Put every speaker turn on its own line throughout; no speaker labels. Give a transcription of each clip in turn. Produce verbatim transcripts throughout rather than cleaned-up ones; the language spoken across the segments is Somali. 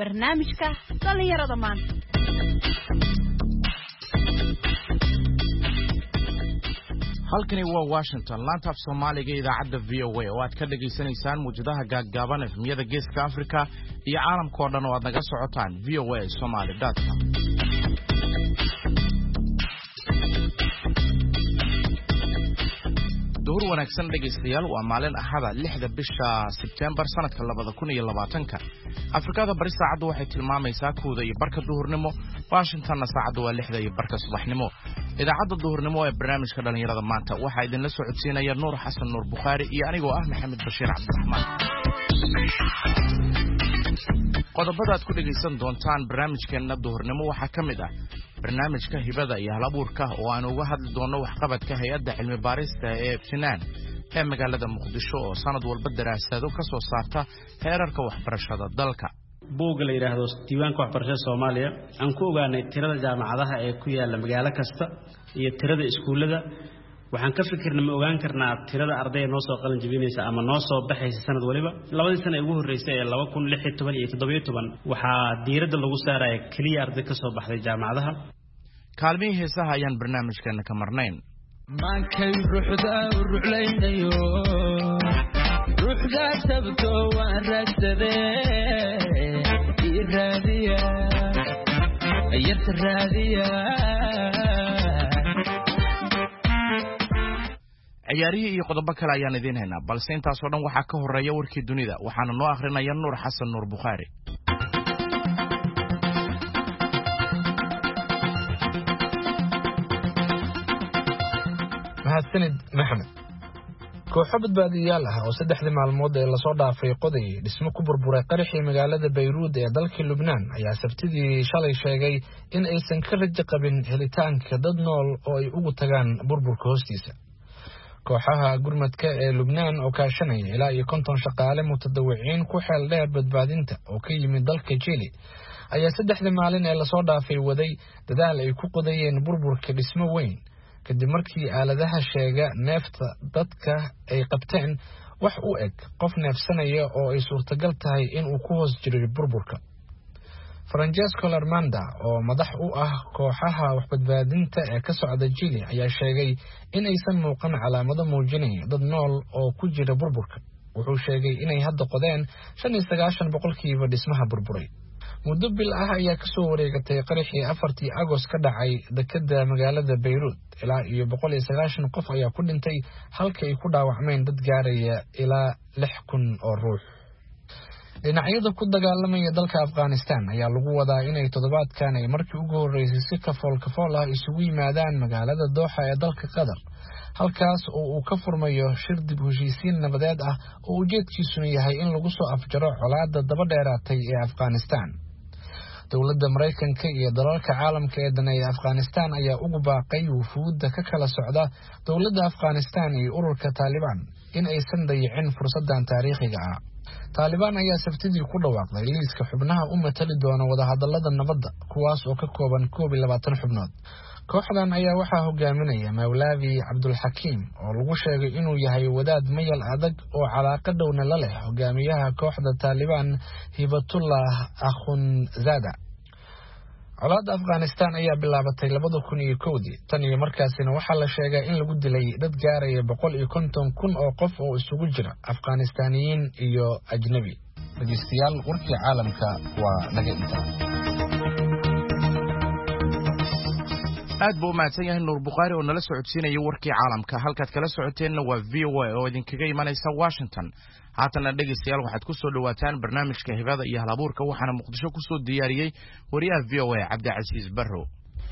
barnaamijka dhalinyarada maanta.
halkani waa Washington laanta af Soomaaliga idaacadda V O A oo aad ka dhageysanaysaan muujadaha gaagaaban efmiyada Geeska Afrika iyo caalamka oo dhan oo aad naga socotaan v o a somali dot com. duhur wanaagsan dhegeystayaal waa maalin axada lixda bisha September sanadka labada kun iyo labaatanka. Afrikada bari saacadu waxay tilmaamaysaa kooda iyo barka duhurnimo, Washingtonna saacadu waa lixda iyo barka subaxnimo. idaacadda duhurnimo ee barnaamijka dhalinyarada maanta waxaa idin la socodsiinaya Nuur Xasan Nuur Bukhari iyo anigoo ah Maxamed Bashiir Cabdiraxmaan. qodobada aad ku dhageysan doontaan barnaamijkeena duhurnimo waxaa ka mid ah barnaamijka hibada iyo halabuurka oo aan uga hadli doono waxqabadka hay'adda cilmi baarista ee Finaan ee magaalada Muqdisho oo sanad walba daraasado ka soo saarta heerarka waxbarashada dalka.
buugga la yiraahdo diiwaanka waxbarashada Soomaaliya aan ku ogaanay tirada jaamacadaha ee ku yaala magaalo kasta iyo tirada iskuulada. waxaan ka fikirnay ma ogaan karnaa tirada ardayda noo soo qalin jabinaysa ama noo soo baxaysa sanad waliba. labadii sano ee ugu horeysay ee laba kun lix iyo toban iyo toddoba iyo toban waxaa diiradda lagu saaray kaliya arday ka soo baxday jaamacadaha.
kaalmihii heesaha ayaan barnaamijkeena ka marnayn.
maankay ruuxda ruuxlaynayo ruuxda sabto waan raadsadee raadiya ayarta raadiya.
ciyaarihii iyo qodobo kale ayaan idiin haynaa balse intaas oo dhan waxaa ka horeeya warkii dunida waxaana noo akhrinaya Nuur Xasan Nuur Bukhari.
mahadsanid Maxamed. kooxo badbaadiyaal ah oo saddexdii maalmood ee lasoo dhaafay qoday dhismo ku burburay qaraxii magaalada Beirut ee dalka Lubnaan ayaa sabtidii shalay sheegay in aysan ka rajo qabin helitaanka dad nool oo ay ugu tagaan burburka hoostiisa. kooxaha gurmadka ee Lubnaan oo kaashanaya ilaa iyo konton shaqaale mutadawiciin ku xeel dheer badbaadinta oo ka yimid dalka Chile ayaa saddexdii maalin ee lasoo dhaafay waday dadaal ay ku qodayeen burburka dhismo weyn kadib markii aaladaha sheega neefta dadka ay qabteen wax u eg qof neefsanaya oo ay suurtagal tahay in uu ku hoos jiro burburka. Francesco Larmanda oo madax u ah kooxaha waxbadbaadinta ee ka socda Chile ayaa sheegay in aysan muuqan calaamado muujinaya dad nool oo ku jira burburka. wuxuu sheegay inay hadda qodeen shan iyo sagaashan boqolkiiba dhismaha burburay. muddo bil ah ayaa ka soo wareegatay qaraxii afartii Agost ka dhacay dekedda magaalada Beirut. ilaa iyo boqol iyo sagaashan qof ayaa ku dhintay halka ay ku dhaawacmeen dad gaaraya ilaa lix kun oo ruux. dhinacyada ku dagaalamaya dalka Afghanistan ayaa lagu wadaa inay toddobaadkan ay markii ugu horeysay si kafool kafool ah isugu yimaadaan magaalada Doha ee dalka Qatar, halkaas oo uu ka furmayo shir dib u heshiisiin nabadeed ah oo ujeedkiisu yahay in lagu soo afjaro colaadda daba dheeraatay ee Afghanistan. dowladda Mareykanka iyo dalalka caalamka ee daneeya Afghanistan ayaa ugu baaqay wufuudda ka kala socda dowladda Afghanistan iyo ururka Taliban in aysan dayicin fursadan taariikhiga ah. Taliban ayaa sabtidii ku dhawaaqday liiska xubnaha u matali doona wadahadallada nabadda kuwaas oo ka kooban koob iyo labaatan xubnood. kooxdan ayaa waxaa hogaaminaya Mawlavi Abdul Hakim oo lagu sheegay inuu yahay wadaad mayal adag oo calaaqo dhowna la leh hogaamiyaha kooxda Taliban Hibatullah Akhundzada. colaadda Afghanistan ayaa bilaabatay labada kun iyo kowdii tan iyo markaasina waxaa la sheegay in lagu dilay dad gaaraya boqol iyo konton kun oo qof oo isugu jira Afghaanistaaniyiin iyo ajnabi. dhageystayaal warkii caalamka waa naga intaa.
aad buu mahadsan yahay Nuur Bukhari oo nala socodsiinaya warkii caalamka. halkaad kala socoteenna waa V O A oo idinkaga imanaysa Washington. haatana dhegeystayaal waxaad ku soo dhawaataan barnaamijka hibada iyo halabuurka waxaana Muqdisho ku soo diyaariyay wariyaha V O A Cabdicasiis Barro.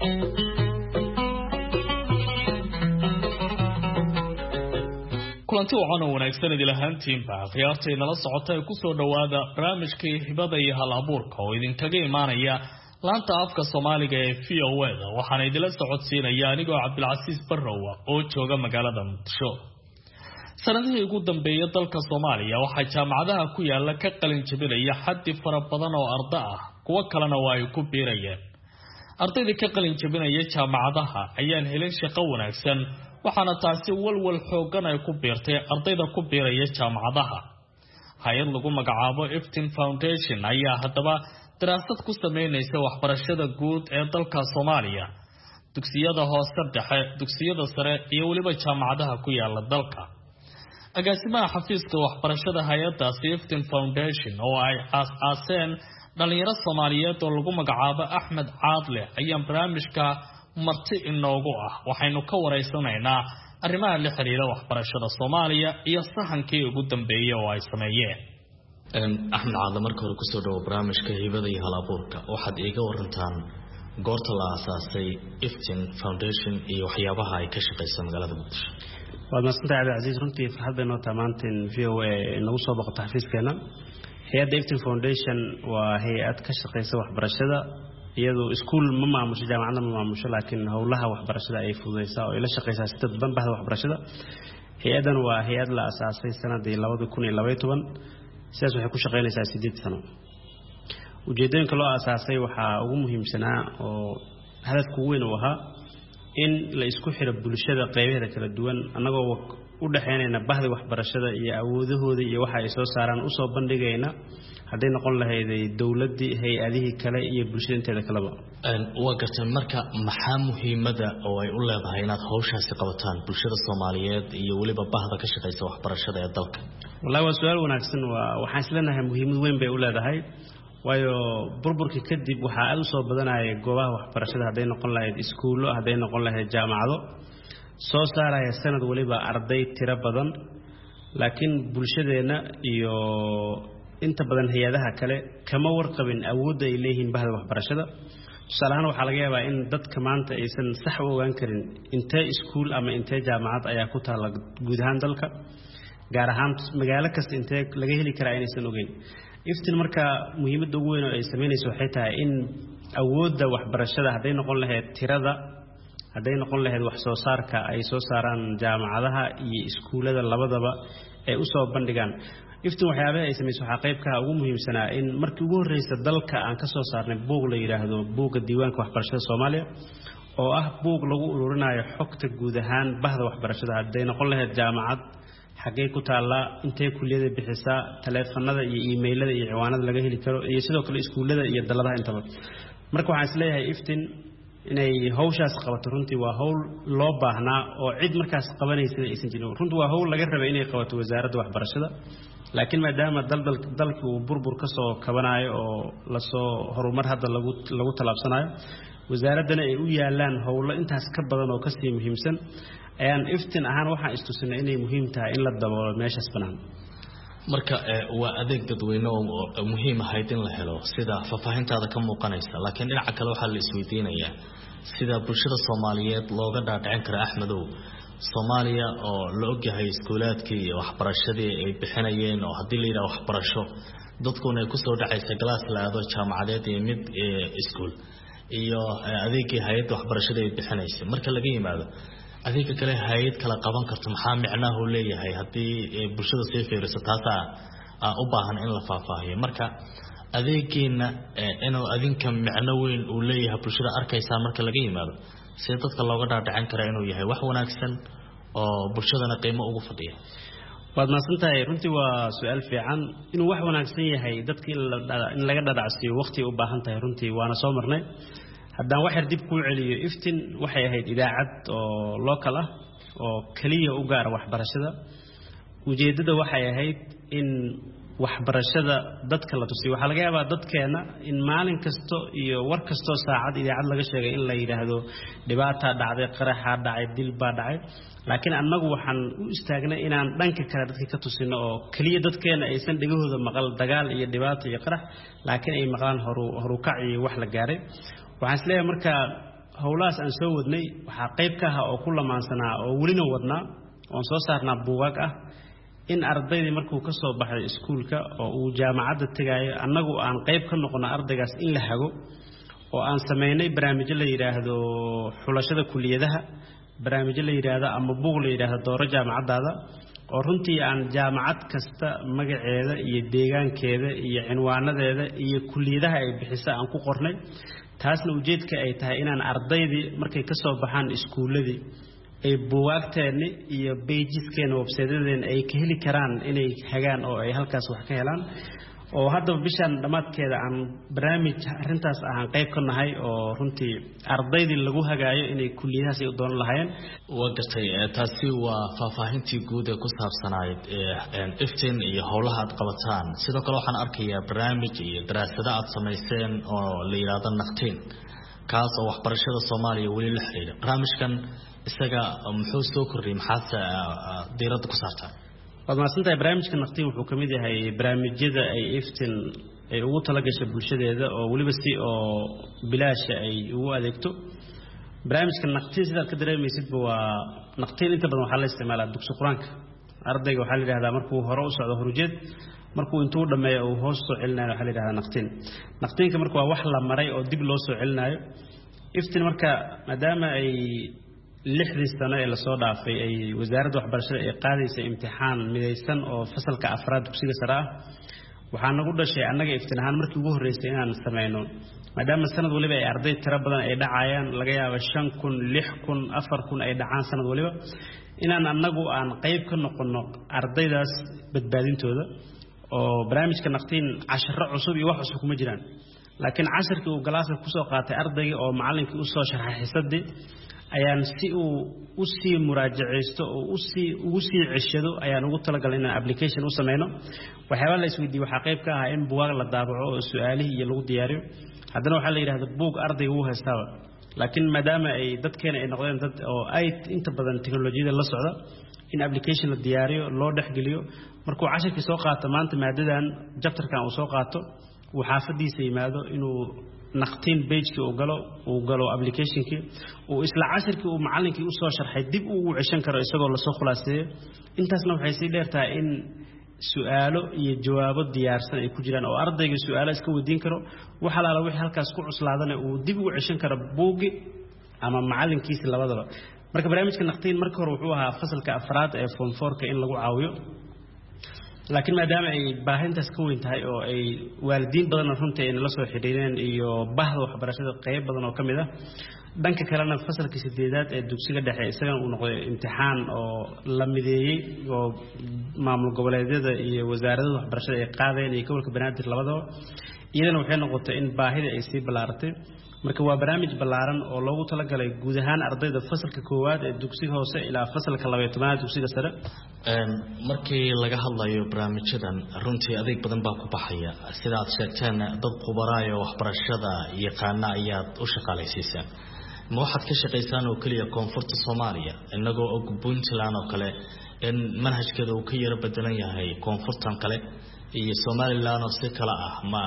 kulanti wacan oo wanaagsan idil ahaantiinba khiyaartay nala socotay ku soo dhawaada barnaamijka hibada iyo halabuurka oo idinkaga imaanaya laanta afka Soomaaliga ee V O A waxaana idila socodsiinaya anigoo Cabdicasiis Barro oo jooga magaalada Muqdisho. sanadihii ugu dambeeyay dalka Soomaaliya waxaa jaamacadaha ku yaala ka qalin jabinaya xaddi fara badan oo arday ah kuwa kalena waa ay ku biirayeen. ardayda ka qalin jabinaya jaamacadaha ayaan helin shaqo wanaagsan waxaana taasi walwal xoogan ay ku biirtay ardayda ku biiraya jaamacadaha. hay'ad lagu magacaabo Iftin Foundation ayaa haddaba daraasad ku sameynaysa waxbarashada guud ee dalka Soomaaliya dugsiyada hoose dhexe dugsiyada sare iyo waliba jaamacadaha ku yaala dalka agaasimaha xafiiska waxbarashada hay'adda Iftin Foundation oo ay aas-aaseen dhalinyaro Soomaaliyeed oo lagu magacaabo Axmed Caadle ayaa barnaamijka marti inoogu ah waxaynu ka wareysanaynaa arrimaha la xiriira waxbarashada Soomaaliya iyo sahankii ugu dambeeyay oo ay sameeyeen
Axmed Caadle marka hore ku soo dhaw barnaamijka hibada iyo hal-abuurka waxaad iiga warantaan goorta la aasaasay Iftin Foundation iyo waxyaabaha ay ka shaqeyso magaalada Muqdisho
waad masantahay Cabdi Aziz runtii farxad bay noo tamaanteen V O A inagu soo boqotay xafiiskeena hay'adda Iftin Foundation waa hay'ad ka shaqeysa waxbarashada iyadoo iskuul ma maamusho jaamacadna ma maamusho laakiin howlaha waxbarashada ay fududeysaa oo ila shaqeysaa si dadban bahda waxbarashada hay'adan waa hay'ad la aasaasay sanadii laba kun iyo laba iyo toban sidaas waxay ku shaqeynaysaa sideed sano ujeedooyinka loo aasaasay waxaa ugu muhiimsanaa oo hadafku weyn u ahaa in la isku xiro bulshada qaybaheeda kala duwan anagoo u dhaxeynayna bahda waxbarashada iyo awoodahooda iyo waxa ay soo saaraan u soo bandhigayna haday noqon lahayd dawladii hay'adihii kale iyo bulshada inteeda kaleba
aan waa gartaan marka maxaa muhiimada oo ay u leedahay inaad hawshaasi qabataan bulshada Soomaaliyeed iyo waliba bahda ka shaqeysa waxbarashada ee dalka
wallahi waa su'aal wanaagsan waa waxaan isleenahay muhiimad weyn bay u leedahay waayo burburkii kadib waxa aad u soo badanayay goobaha waxbarashada haday noqon lahayd iskuulo haday noqon lahayd jaamacado soo saaraya sanad waliba arday tiro badan laakiin bulshadeena iyo inta badan hay'adaha kale kama warqabin awoodda ay leeyihiin bahda waxbarashada salahan waxa laga yaabaa in dadka maanta aysan sax u ogaan karin intee iskuul ama intee jaamacad ayaa ku taala guud ahaan dalka gaar ahaan magaalo kasta intee laga heli karaa inaysan ogeyn iftin marka muhiimadda ugu weyn oo ay sameynayso waxay tahay in awoodda waxbarashada haday noqon lahayd tirada haday noqon lahayd wax soo saarka ay soo saaraan jaamacadaha iyo iskuulada labadaba ay u soo bandhigaan iftin waxyaabaha ay sameeyso waxa qayb ka ugu muhiimsanaa in markii ugu horeysay dalka aan ka soo saarnay buug la yiraahdo buugga diiwaanka waxbarashada Soomaaliya oo ah buug lagu ururinayo xogta guud ahaan bahda waxbarashada haday noqon lahayd jaamacad xagee ku taala intee kulliyada bixisa taleefanada iyo emailada iyo ciwaanada laga heli karo iyo sidoo kale iskuulada iyo daladaha intaba marka waxaan isleeyahay iftin inay hawshaas qabato runtii waa hawl loo baahnaa oo cid markaas qabanaysa aysan jirin runtii waa hawl laga rabay inay qabato wasaaradda waxbarashada laakiin maadaama dal dalkii uu burbur ka soo kabanayo oo la soo horumar hadda lagu lagu talaabsanayo wasaaradana ay u yaalaan hawlo intaas ka badan oo ka sii muhiimsan ayaan iftin ahaan waxaan istusinay inay muhiim tahay in la daboolo meeshaas banaan
marka waa adeeg dadweyne oo muhiim ah in la helo sida faafahintaada ka muuqanaysa laakiin dhinaca kale waxa la isweydiinayaa sida bulshada Soomaaliyeed looga dhaadhicin karo Axmedow Soomaaliya oo la ogyahay iskuulaadkii iyo waxbarashadii ay bixinayeen oo hadii la yiraahdo waxbarasho dadkuna ay ku soo dhacaysa glass la aado jaamacadeed iyo mid iskuul iyo adeegii hay'adda waxbarashada ay bixinaysay marka laga yimaado adeega kale hay'ad kala qaban karto maxaa micnaheedu leeyahay hadii bulshada si fiiriso taasa u baahan in la faahfaahiyo marka adeegeena inuu adinka micno weyn uu leeyahay bulshada arkaysa marka laga yimaado si dadka looga dhaadhicin karo inuu yahay wax wanaagsan oo bulshadana qiimo ugu fadhiyo
waad maasantahay runtii waa su'aal fiican inuu wax wanaagsan yahay dadkii in laga dhaadhacsiyo waqti u baahan tahay runtii waana soo marnay haddaan wax yar dib ku celiyo iftin waxay ahayd idaacad oo local ah oo kaliya u gaar waxbarashada ujeedada waxay ahayd in waxbarashada dadka la tusiyo waxa laga yaabaa dadkeena in maalin kasto iyo war kasto saacad idaacad laga sheegay in la yiraahdo dhibaata dhacday qaraxa dhacay dil baa dhacay laakiin annagu waxaan u istaagnay inaan dhanka kale dadka ka tusino oo kaliya dadkeena aysan dhigahooda maqal dagaal iyo dhibaato iyo qarax laakiin ay maqlaan horu horu kac iyo wax la gaaray waxaan isleeyahay marka howlaas aan soo wadnay waxa qayb ka ah oo ku lamaansanaa oo welina wadnaa oo soo saarnaa buugaag ah in ardaydii markuu ka soo baxay iskuulka oo uu jaamacadda tagayo annagu aan qayb ka noqono ardaygaas in la hago oo aan sameynay barnaamijyo la yiraahdo xulashada kulliyadaha barnaamijyo la yiraahdo ama buug la yiraahdo dooro jaamacadaada oo runtii aan jaamacad kasta magaceeda iyo deegaankeeda iyo cinwaanadeeda iyo kulliyadaha ay bixisa aan ku qornay taasna ujeedka ay tahay inaan ardaydii markay ka soo baxaan iskuuladii ay buugaagteena iyo pageskeena website-yadeena ay ka heli karaan inay hagaan oo ay halkaas wax ka helaan oo hadda bishan dhamaadkeeda aan barnaamij arintaas aan qayb ka nahay oo runtii ardaydii lagu hagaayo inay kulliyadaas u doon lahaayeen
waa gartay taasi waa faahfaahintii guud ee ku saabsanayd ee iftiin iyo howlaha aad qabataan sidoo kale waxaan arkayaa barnaamij iyo daraasado aad samayseen oo la yiraahdo naqtiin kaas oo waxbarashada Soomaaliya wali la xiriira barnaamijkan isaga muxuu soo kordhiyay maxaa diiradda ku saartaa
wadmaasanta barnaamijka naqtiin wuxuu kamid yahay barnaamijyada ay iftiin ay ugu tala gashay bulshadeeda oo waliba si oo bilaash ay ugu adeegto barnaamijka naqtiin sida ka dareemaysid waa naqtiin inta badan waxa la isticmaalaa dugsi quraanka ardayga waxa la yiraahdaa markuu hore u socdo hurujeed markuu intuu dhameeyo uu hoos soo celinayo waxa la yiraahdaa naqtiin naqtiinka marka waa wax la maray oo dib loo soo celinayo iftiin marka maadaama ay lixdii sano ee la soo dhaafay ay wasaaradda waxbarashada ay qaadaysay imtixaan midaysan oo fasalka afraad dugsiga sare ah waxaa nagu dhashay annaga iftiin ahaan markii ugu horreysay inaan sameeyno maadaama sanad waliba ay arday tiro badan ay dhacayaan laga yaabo shan kun lix kun afar kun ay dhacaan sanad waliba inaan annagu aan qayb ka noqono ardaydaas badbaadintooda oo barnaamijka naqtiin casharo cusub iyo wax cusub kuma jiraan laakiin casharkii uu galaaska ku soo qaatay ardayga oo macallinkii u soo sharxay xisadii ayaan si uu u sii muraajaceysto oo u sii ugu sii cishado ayaan ugu talagalay inaan application u sameeyno waxyaabo la isweydiiyay waxa qayb ka ah in buugaag la daabaco oo su'aalihi iyo lagu diyaariyo haddana waxa la yiraahdo buug ardayga uu haystaa laakiin maadaama ay dadkeena ay noqdeen dad oo ay inta badan teknolojiyada la socda in application la diyaariyo loo dhaxgeliyo markuu casharkii soo qaato maanta maadadan chapterkan uu soo qaato uu xaafadiisa yimaado inuu naqtiin page-ki uu galo uu galo application-ki uu isla casharkii uu macallinkii u soo sharxay dib uu u cishan karo isagoo la soo khulaaseeyo intaasna waxay sii dheertahay in su'aalo iyo jawaabo diyaarsan ay ku jiraan oo ardayga su'aalo iska weydiin karo waxa la wixii halkaas ku cuslaadana uu dib u cishan karo buugi ama macallinkiisa labadaba marka barnaamijka naqtiin marka hore wuxuu ahaa fasalka afraad ee form four-ka in lagu caawiyo laakiin maadaama ay baahintaas ka weyn tahay oo ay waalidiin badan runtii ay la soo xiriireen iyo bahda waxbarashada qayb badan oo kamid ah dhanka kalena fasalka sideedaad ee dugsiga dhexe isaga uu noqday imtixaan oo la mideeyay oo maamul goboleedyada iyo wasaaradda waxbarashada ay qaadeen iyo gobolka banaadir labadaba iyadana waxay noqotay in baahida ay sii balaaratay marka waa barnaamij balaaran oo loogu talagalay guud ahaan ardayda fasalka koowaad ee dugsiga hoose ilaa fasalka laba iyo tobanaad dugsiga sare
een markii laga hadlayo barnaamijyadan runtii adeeg badan baa ku baxaya sida aad sheegteen dad khubaraayo waxbarashada yaqaan ayaad u shaqaaleysiisaan ma waxaad ka shaqeysaan oo kaliya koonfurta Soomaaliya inagoo og Puntland oo kale in manhajkeedu uu ka yara bedelan yahay koonfurtan kale iyo Somaliland oo si kala ah ma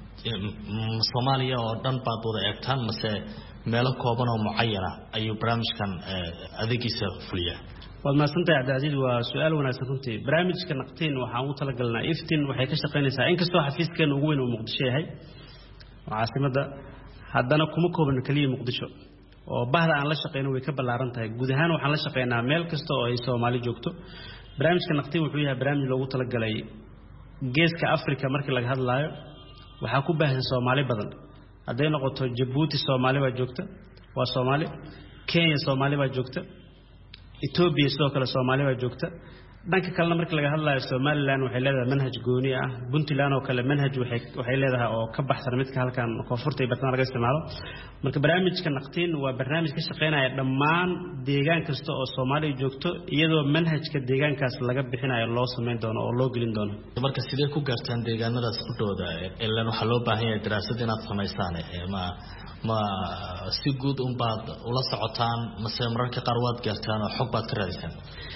Soomaaliya oo dhan baad wada eegtaan mase meelo kooban oo mucayan ah ayuu barnaamijkan adeegiisa fuliyaa
waad maasantay Cabdi waa su'aal wanaagsan runtii barnaamijka naqtiin waxaan u talagalnaa iftiin waxay ka shaqeynaysaa in kastoo xafiiskeena ugu weyn oo Muqdisho yahay caasimada haddana kuma koobna kaliya Muqdisho oo bahda aan la shaqeyno way ka balaaran tahay guud ahaan waxaan la shaqeynaa meel kasta oo ay Soomaali joogto barnaamijka naqtiin wuxuu yahay barnaamij loogu talagalay geeska Afrika markii laga hadlayo waxa ku baahan Soomaali badan haday noqoto Djibouti Soomaali waa joogta waa Soomaali Kenya Soomaali waa joogta Ethiopia sidoo kale Soomaali waa joogta dhanka kalena markii laga hadlayo Somaliland waxay leedahay manhaj gooni ah Puntland oo kale manhaj waxay waxay leedahay oo ka baxsan midka halkan koonfurta iyo bartamaha laga isticmaalo marka barnaamijka naqtiin waa barnaamij ka shaqeynaya dhammaan deegaan kasta oo Soomaaliya joogto iyadoo manhajka deegaankaas laga bixinayo loo sameyn doono oo loo gelin doono
marka sidee ku gaartaan deegaanadaas u dhowda ilaa waxa loo baahan yahay daraasad inaad sameysaan ma ma si guud un baad ula socotaan mase mararka qaar waad gaartaan oo xog baad ka raadisaan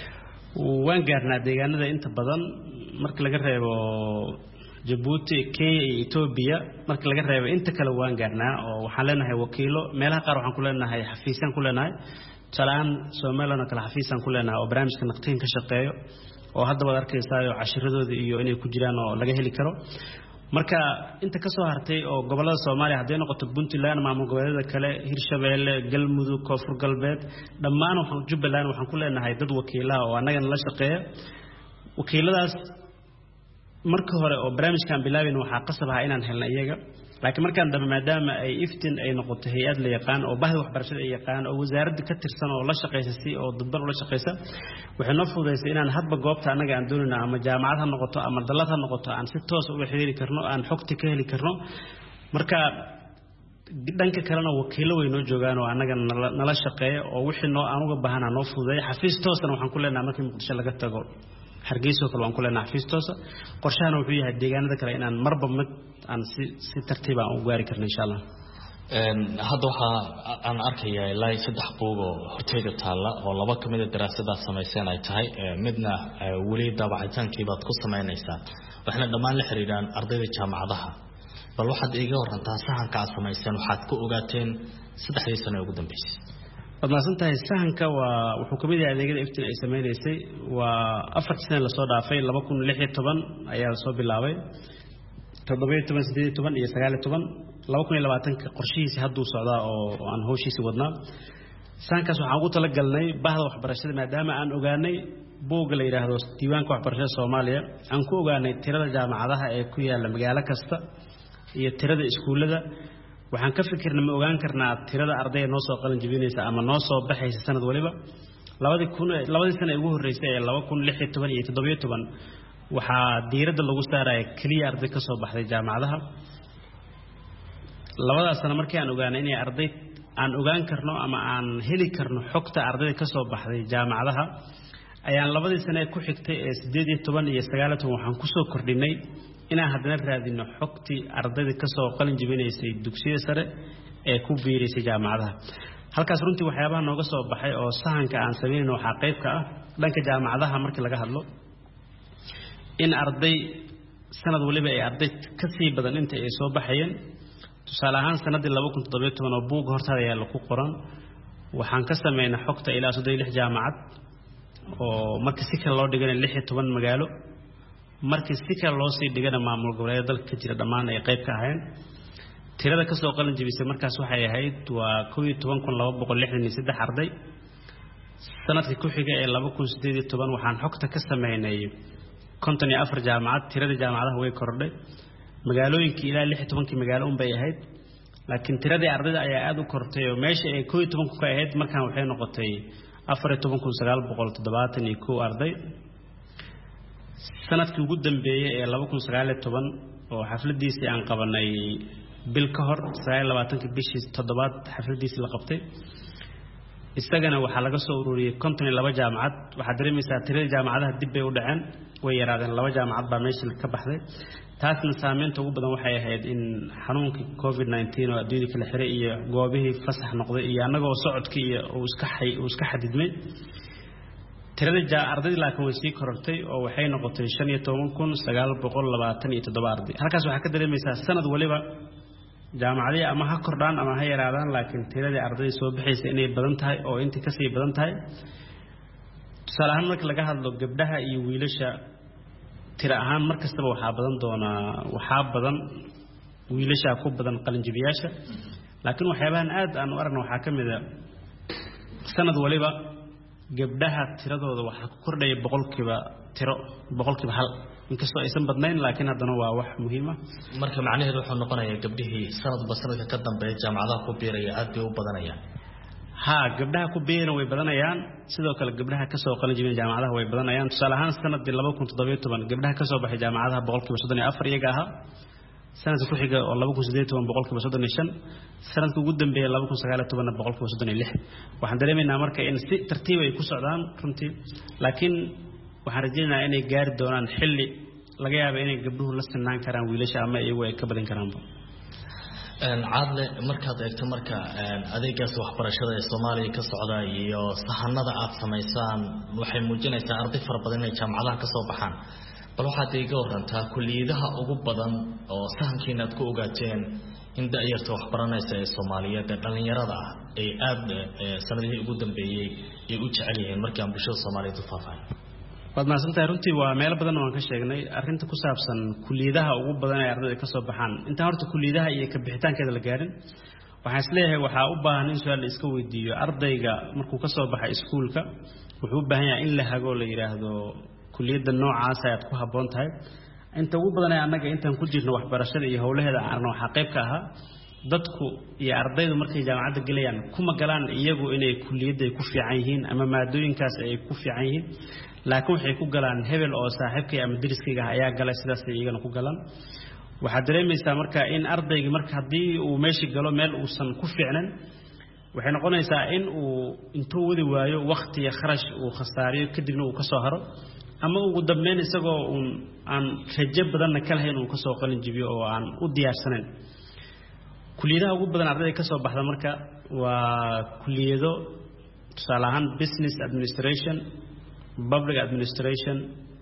waan gaarnaa deegaanada inta badan marka laga reebo Djibouti Kenya iyo Ethiopia marka laga reebo inta kale waan gaarnaa oo waxaan leenahay wakiilo meelaha qaar waxaan ku leenahay xafiisaan ku leenahay talaan Soomaaliland kala xafiisaan ku leenahay oo barnaamijka naqtiin ka shaqeeyo oo hadda wad arkaysaa cashiradooda iyo inay ku jiraan oo laga heli karo marka inta ka soo hartay oo gobolada Soomaaliya haday noqoto Puntland maamul goboleedyada kale Hirshabeelle Galmudug Koonfur Galbeed dhammaan waxaan Jubbaland waxaan ku leenahay dad wakiilada oo anaga la shaqeeya wakiiladaas marka hore oo barnaamijkan bilaabeen waxa qasab ah inaan helno iyaga laakiin markaan dambe maadaama ay iftin ay noqoto hay'ad la yaqaan oo bahda waxbarashada ay yaqaan oo wasaaradda ka tirsan oo la shaqeysa si oo dadban ula shaqeysa waxay noo fududeysay inaan hadba goobta anaga aan doonayna ama jaamacad ha noqoto ama dallad ha noqoto aan si toos u xiriiri karno aan xogta ka heli karno marka dhanka kalena wakiilo way noo joogaan oo anaga nala shaqeeyo oo wixii noo aan uga baahanaa noo fududeeyo xafiis toosna waxaan ku leenahay markii muqdisho laga tago hargeysa kale waan ku leenahay xafiis toosa qorshahana wuxuu yahay deegaanada kale inaan marba mid aan si si tartiib ah u gaari karno insha Allah
een hadda waxa aan arkayaa ilaa saddex buug oo horteyda taala oo laba kamid ah daraasadaha sameeysan ay tahay midna wali daabacitaankii baad ku sameynaysaa waxna dhamaan la xiriiraan ardayda jaamacadaha bal waxaad iiga warantaa sahanka aad sameeysan waxaad ku ogaateen saddexdii sano ugu dambeysay
badnaasantahay sahanka waa wuxuu kamid yahay adeegyada iftiin ay sameeysay waa afar sano la soo dhaafay laba kun iyo lix iyo toban ayaa soo bilaabay toddoba iyo toban siddeed iyo toban iyo sagaal iyo toban laba kun iyo labaatan qorshihiisa hadda uu socdaa oo aan hawshiisa wadnaa sahankaas waxaan ugu tala galnay bahda waxbarashada maadaama aan ogaanay buugga la yiraahdo diiwaanka waxbarashada Soomaaliya aan ku ogaanay tirada jaamacadaha ee ku yaala magaalo kasta iyo tirada iskuulada waxaan ka fikirnay ma ogaan karnaa tirada ardayda noo soo qalin jabinaysa ama noo soo baxaysa sanad waliba labadii kun labadii sano ugu horeysay ee laba kun iyo lix iyo toban iyo toddoba iyo toban waxa diiradda lagu saaray kaliya arday ka soo baxday jaamacadaha labadaas sano markii aan ogaanay in arday aan ogaan karno ama aan heli karno xogta ardayda ka soo baxday jaamacadaha ayaan labadii sano ku xigtay ee siddeed iyo toban iyo sagaal iyo toban waxaan ku soo kordhinay inaan haddana raadino xogtii ardayda ka soo qalin jabinaysay dugsiga sare ee ku biirisay jaamacadaha halkaas runtii waxyaabaha nooga soo baxay oo sahanka aan sameeyno waxa qayb ka ah dhanka jaamacadaha markii laga hadlo in arday sanad waliba ay arday ka sii badan inta ay soo baxayeen tusaale ahaan sanadii laba kun iyo toddoba iyo toban oo buug hortaada ayaa lagu qoran waxaan ka sameeynaa xogta ilaa soddon iyo lix jaamacad oo markii si kale loo dhigana lix iyo toban magaalo markii si kale loo sii dhigana maamul goboleedyada dalka ka jira dhammaan ay qayb ka ahayn tirada ka soo qalin jabisay markaas waxay ahayd waa kow iyo toban kun laba boqol lixdan iyo saddex arday sanadkii ku xigay ee laba kun iyo siddeed iyo toban waxaan xogta ka sameynay konton iyo afar jaamacad tirada jaamacadaha way kordhay magaalooyinkii ilaa lix iyo tobankii magaalo un bay ahayd laakiin tiradii ardayda ayaa aad u kortay oo meesha ay kow iyo toban ku ka ahayd markaan waxay noqotay afar iyo toban kun sagaal boqol toddobaatan iyo kow arday sanadkii ugu dambeeyay ee laba kun iyo sagaal iyo toban oo xafladiisii aan qabanay bil ka hor sagaal iyo labaatanka bishii toddobaad xafladiisii la qabtay isagana waxaa laga soo ururiyay konton iyo laba jaamacad waxaa dareemaysaa tirada jaamacadaha dib bay u dhaceen way yaraadeen laba jaamacad baa meesha ka baxday taasna saameynta ugu badan waxay ahayd in xanuunka covid nineteen oo adduunka kala xiray iyo goobihii fasax noqday iyo anagoo socodkii iyo uu iska xay uu iska xadidmay tirada ardayda laakiin way sii korortay oo waxay noqotay shan iyo toban kun sagaal boqol labaatan iyo toddoba arday halkaas waxaa ka dareemaysaa sanad waliba jaamacadii ama ha kordhaan ama ha yaraadaan laakiin tiradii ardayda soo baxaysa inay badan tahay oo intii ka sii badan tahay tusaale ahaan marka laga hadlo gabdhaha iyo wiilasha tira ahaan mar kastaba waxaa badan doonaa waxaa badan wiilasha ku badan qalinjibiyaasha laakiin waxyaabahan aad aan u aragno waxaa ka mid ah sanad waliba gabdhaha tiradooda waxaa ku kordhaya boqolkiiba tiro boqolkiiba hal inkastoo aysan badnayn laakiin haddana waa wax muhiim ah
marka macnaheedu wuxuu noqonayaa gabdhihii sanadba sanadka ka dambeeya jaamacadaha ku biiraya aad bay u badanayaan
ha gabdhaha ku biirana way badanayaan sidoo kale gabdhaha ka soo qalin jabin jaamacadaha way badanayaan tusaale ahaan sanadii laba kun iyo toddoba iyo toban gabdhaha ka soo baxay jaamacadaha boqolkiiba soddon iyo afar iyaga ahaa sanadka ku xiga oo laba kun iyo siddeed iyo toban boqolkiiba soddon iyo shan sanadka ugu dambeeyay laba kun iyo sagaal iyo toban boqolkiiba soddon iyo lix waxaan dareemaynaa marka in si tartiib ay ku socdaan runtii laakiin waxaan rajaynayaa inay gaari doonaan xilli laga yaabo inay gabdhuhu la sinaan karaan wiilasha ama iyagu ay ka badan karaanba
caadle markaad eegto marka adeegaas waxbarashada ee Soomaaliya ka socda iyo sahanada aad sameysaan waxay muujinaysaa arday fara badan inay jaamacadaha ka soo baxaan bal waxaad iiga warantaa kulliyadaha ugu badan oo sahankiina aad ku ogaateen in da'yarta waxbaranaysa ee Soomaaliyeed ee dhalinyarada ah ay aad sanadihii ugu dambeeyay ay u jecel yihiin markii aan bulshada Soomaaliyeed u faafay
badnaasantahay runtii waa meel badan oo aan ka sheegnay arrinta ku saabsan kulliyadaha ugu badan ee ardayda ka soo baxaan inta horta kulliyadaha iyo ka bixitaankeeda la gaarin waxaan isleeyahay waxaa u baahan in su'aal la iska weydiiyo ardayga markuu ka soo baxay iskuulka wuxuu u baahan yahay in la hago la yiraahdo kulliyada noocaas ay ku habboon tahay inta ugu badan ee annaga intaan ku jirno waxbarashada iyo howlaheeda aan waxa qayb ka ahaa dadku iyo ardaydu markay jaamacadda galayaan kuma galaan iyagu inay kulliyadda ku fiican yihiin ama maadooyinkaas ay ku fiican yihiin laakiin waxay ku galaan hebel oo saaxiibkay ama deriskayga ayaa galay sidaas ay iyagana ku galaan waxa dareemaysaa marka in ardayga marka hadii uu meeshii galo meel uusan ku fiicnan waxay noqonaysaa in uu intuu wadi waayo waqti iyo kharash uu khasaariyo kadibna uu ka soo haro ama ugu dambeyn isagoo aan rajo badan ka lahayn uu ka soo qalin jibiyo oo aan u diyaarsanayn kulliyadaha ugu badan ardayda ka soo baxda marka waa kulliyado tusaale ahaan business administration public administration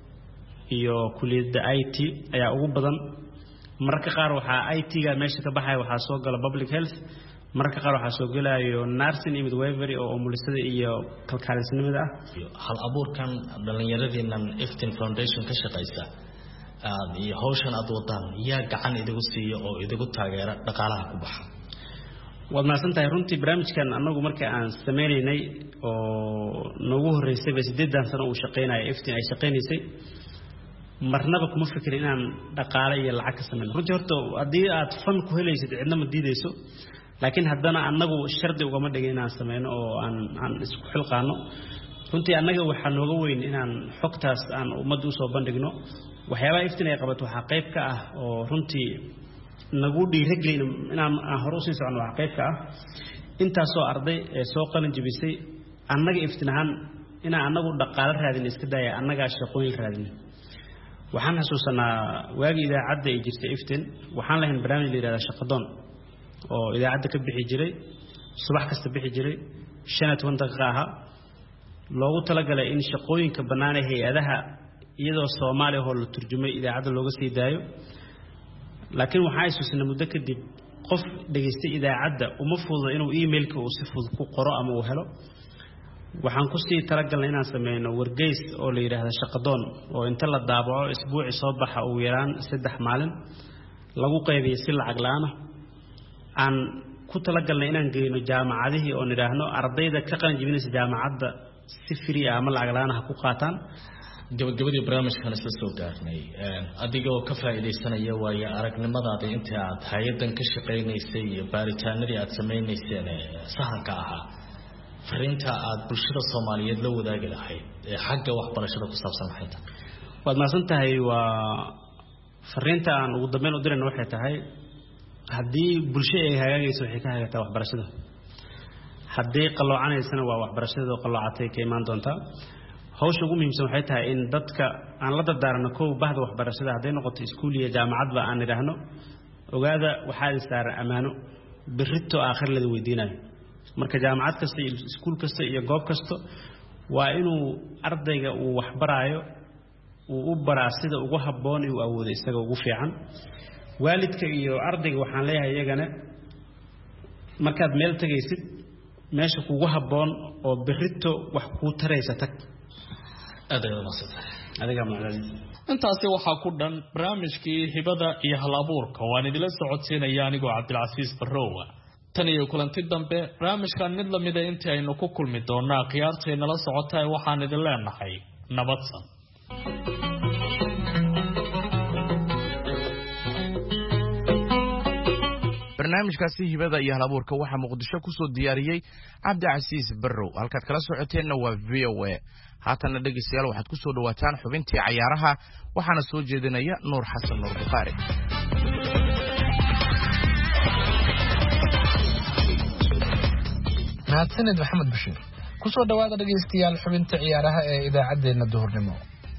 iyo kulliyada I T ayaa ugu badan marka qaar waxa I T-ga meesha ka baxay waxa soo gala public health marka qaar waxa soo galayo nursing iyo midwifery oo umulisada iyo kalkaalisnimada ah
hal abuurkan dhalinyaradeenan Iftin Foundation ka shaqeysa iyo hawshan aad wadaan yaa gacan idigu siiyo oo idigu taageera dhaqaalaha ku baxa
waad maasantahay runtii barnaamijkan anagu markii aan sameeynay oo noogu horeysay sideedan sano uu shaqeynay Iftin ay shaqeynaysay marnaba kuma fikirin inaan dhaqaale iyo lacag ka sameeyo runtii horta hadii aad fan ku helaysid cidna ma diideyso laakiin haddana anagu shardi ugama dhigin inaan sameeyno oo aan aan isku xilqaano runtii anaga waxa nooga weyn inaan xogtaas aan ummadda u soo bandhigno waxyaabaha Iftin ay qabato waxa qayb ka ah oo runtii nagu dhiirigelin inaan hore u sii socono waxa qayb ka ah intaas oo arday ee soo qalin jibisay anaga Iftin ahaan ina anagu dhaqaale raadin iska daaya anaga shaqooyin raadin waxaan xasuusanaa waagi idaacadda ay jirtay Iftin waxaan lahayn barnaamij la yiraahdo shaqadoon oo idaacadda ka bixi jiray subax kasta bixi jiray shan iyo toban daqiiqo ah loogu talagalay in shaqooyinka bannaan ee hay'adaha iyadoo Soomaali oo la turjumay idaacadda looga sii daayo laakiin waxa ay suusanaa muddo kadib qof dhageystay idaacadda uma fududo inuu emailka uu si fudud ku qoro ama uu helo waxaan ku sii talagalnay inaan sameeyno wargeys oo la yiraahdo shaqadoon oo inta la daabaco isbuuci soo baxa uu yaraan saddex maalin lagu qaybiyo si lacag la'aan aan ku talagalnay inaan geeyno jaamacadihii oo niraahno ardayda ka qalin jibinaysa jaamacadda si free ah ama lacag la'aan ah ku qaataan
gabagabadii barnaamijkan isla soo gaarnay adigoo ka faa'iideysanaya waayo aragnimadaada inta aad hay'adan ka shaqeynaysay iyo baaritaanadii aad sameynayseen sahanka ahaa fariinta aad bulshada Soomaaliyeed la wadaagi lahayd ee xagga waxbarashada ku saabsan hay'adda
waad maasantahay waa fariinta aan ugu dambeyn u dirayna waxay tahay haddii bulshada ay hagaagayso waxay ka hagaagtaa waxbarashada haddii qaloocaneysana waa waxbarashada oo qaloocatay ka imaan doontaa hawsha ugu muhiimsan waxay tahay in dadka aan la dardaarno koow bahda waxbarashada haday noqoto iskuul iyo jaamacadba aan idhaahno ogaada waxaa saaran amaano birrito aakhir la weydiinayo marka jaamacad kasta iyo iskuul kasta iyo goob kasta waa inuu ardayga uu wax baraayo uu u baraa sida ugu habboon uu awoodo isaga ugu fiican waalidka iyo ardayga waxaan leeyahay iyagana markaad meel tagaysid meesha kugu habboon oo birrito wax ku taraysa tag
adiga masada
adiga macallin
intaasi waxaa ku dhan barnaamijkii hibada iyo hal-abuurka waan idila socodsiinaya anigoo Cabdilcasiis Barrowa tan iyo kulanti dambe barnaamijkan mid lamid ah intii aynu ku kulmi doonaa qiyaarteena la socotay waxaan idin leenahay nabadsan
barnaamijkaasi hibada iyo hal-abuurka waxa Muqdisho ku soo diyaariyay Cabdilcasiis Barrow halkaad kala socoteenna waa V O A haatan dhageystayaal waxaad ku soo dhawaataan xubintii ciyaaraha waxaana soo jeedinaya Nuur Xasan Nuur Bukhari
mahadsanid Maxamed Bashiir ku soo dhawaada dhageystayaal xubinta ciyaaraha ee idaacadeena duhurnimo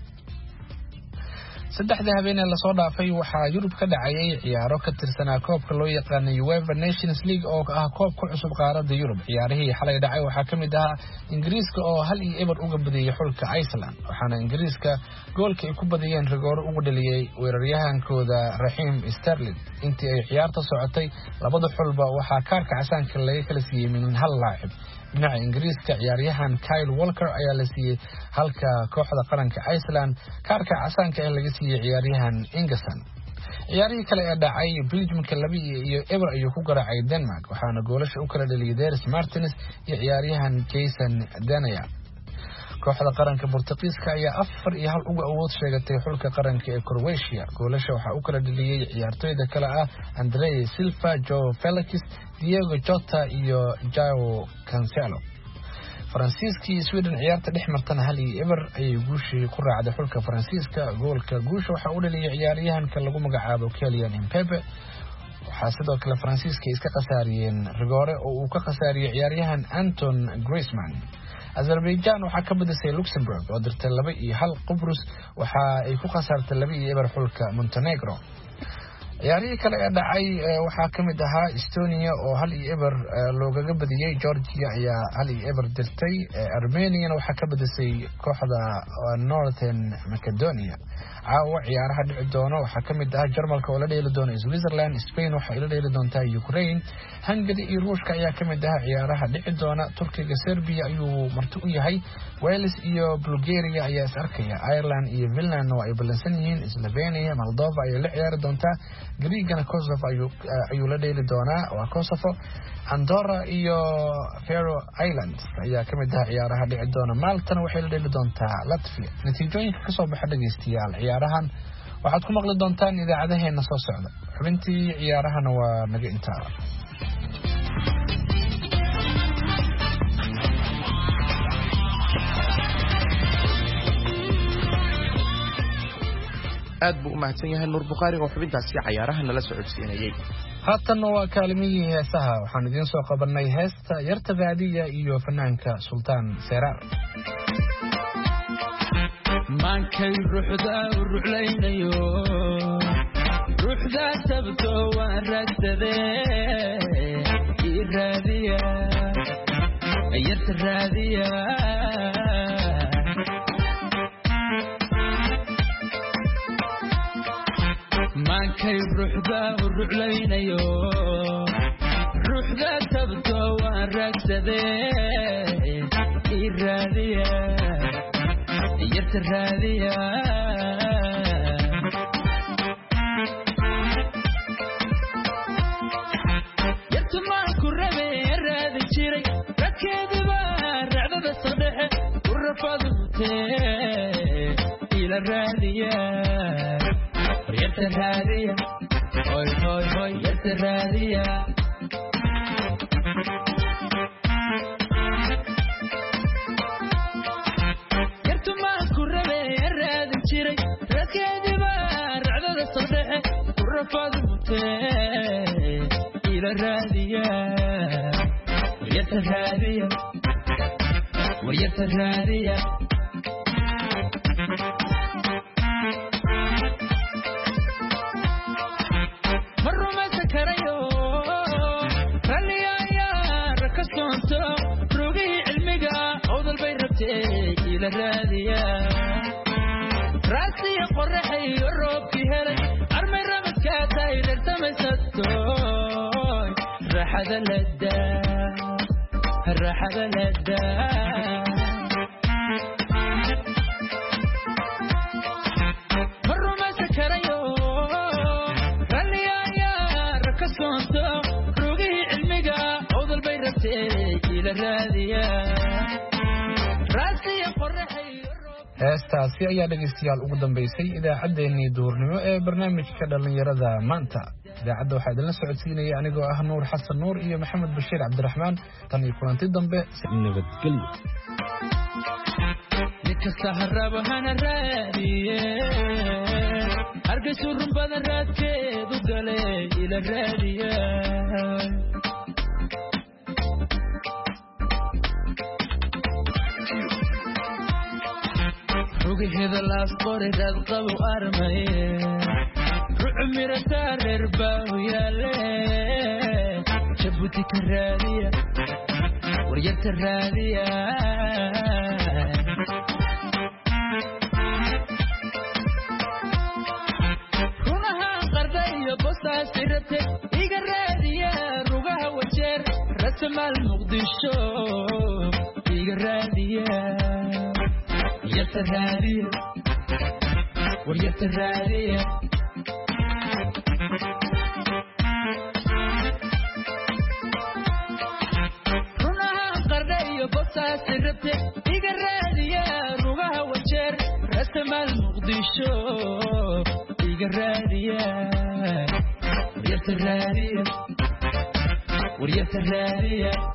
saddexda habeenee la soo dhaafay waxaa Yurub ka dhacayay ciyaaro ka tirsanaa koobka loo yaqaan UEFA Nations League oo ah koob ku cusub qaaradda Yurub ciyaarihii xalay dhacay waxaa kamid ah Ingiriiska oo hal iyo eber uga badiyay xulka Iceland waxaana Ingiriiska goolka ay ku badiyeen rigoor ugu dhaliyay weeraryahankooda Raheem Sterling intii ay ciyaarta socotay labada xulba waxaa kaarka casaanka laga kala siiyay min hal laacib dhinaca Ingiriiska ciyaaryahan Kyle Walker ayaa la siiyay halka kooxda qaranka Iceland kaarka casaanka ee laga siiyay ciyaaryahan Ingerson ciyaarihii kale ee dhacay Belgium laba iyo eber ayuu ku garaacay Denmark waxaana goolasha u kala dhaliyay Dries Martins iyo ciyaaryahan Jason Denayer kooxda qaranka Boortaqiiska ayaa afar iyo hal uga awood sheegatay xulka qaranka ee Croatia. Goolasha waxa uu kala dhaliyay ciyaartoyda kala ah Andrei Silva, Joao Felix, Diego Jota iyo Joao Cancelo. Faransiiska iyo Sweden ciyaarta dhex martana hal iyo eber ayay guushii ku raacday xulka Faransiiska. Goolka guusha waxa uu dhaliyay ciyaaryahanka lagu magacaabo Kylian Mbappe. waxaa sidoo kale Faransiiska iska qasaariyeen rigoore oo uu ka qasaariyay ciyaaryahan Anton Griezmann. Azerbaijan waxaa ka badisay Luxembourg oo dirtay laba iyo hal. Qobrus waxa ay ku qasaartay laba iyo eber xulka Montenegro. ciyaarihii kale ee dhacay waxaa ka mid ahaa Estonia oo hal iyo eber loogaga badiyay. Georgia ayaa hal iyo eber dirtay. Armenia waxaa ka badisay kooxda Northern Macedonia. caawa ciyaaraha dhici doona waxaa ka mid ah Jarmalka oo la dheeli doona Switzerland. Spain waxay la dheeli doontaa Ukraine. Hungary iyo Ruushka ayaa ka mid ah ciyaaraha dhici doona. Turkiga Serbia ayuu marti u yahay. Wales iyo Bulgaria ayaa is arkaya. Ireland iyo Finland oo ay ballansan yihiin. Slovenia Moldova ayaa la ciyaari doontaa. Greegana Kosovo ayuu ayuu la dheeli doonaa waa Kosovo. Andorra iyo Faroe Islands ayaa ka mid ah ciyaaraha dhici doona. Maltana waxay la dheeli doontaa Latvia. natiijooyinka ka soo baxa dhageystayaal ciyaarahan waxaad ku maqli doontaan idaacadaheena soo socda. xubintii ciyaarahana waa naga intaa.
aad buu u mahadsan yahay Nuur Bukhari oo xubintaasi ciyaaraha nala socodsiinayay.
haatanna waa kaalmihii heesaha. waxaan idiin soo qabanay heesta Yarta Raadiya iyo fanaanka Sultaan Seeraar.
maankay ruuxda u ruuxlaynayo ruuxda sabto waan raagsadee ii raadiya yarta raadiya maankay ruuxda u ruuxlaynayo ruuxda sabto waan raagsadee ii raadiya yarta raadiya yarta maan ku rabe raadi jiray radkeediba racdada sadhexe ku rafadutee ila raadiya yarta raadiya hoy hoy hoy yarta raadiya ila raadiya yarta raadiya yarta raadiya marumasa karayo raliyaya rakasoonto rugihii cilmiga awdal bay rabtee ila raadiya raasiya qoraxay roobkii helay armay ramadkaa tahay rartamaysatoy raaxada ladaa raaxada ladaa marumasa karayo raliyaya rakasoonto rugihii cilmiga awdal bay rabtee ila raadiya raasiya qoraxay
heestaasi ayaa dhegeystayaal ugu dambeysay idaacaddeenii duurnimo ee barnaamijka dhalinyarada maanta. idaacadda waxaa idinla socodsiinaya anigoo ah Nuur Xasan Nuur iyo Maxamed Bashiir Cabdiraxmaan. tan iyo kulanti dambe nabadgelyo.
nikasta haraba hana raadiye hargeysu run badan raadkeedu gale ila raadiya ruuxeeda laas qori dad qabo armaye ruumira tareer baa yaale jabuti ka raadiya wariyta raadiya runaha qarda iyo bosaasirate iga raadiya rugaha wajeer rasmaal muqdisho iga raadiya yarta raadiya wariyta raadiya runaha qarda iyo بوساس ربتك يقراديا روغها وجر رسم المقدشو يقراديا وريت الرادية وريت الرادية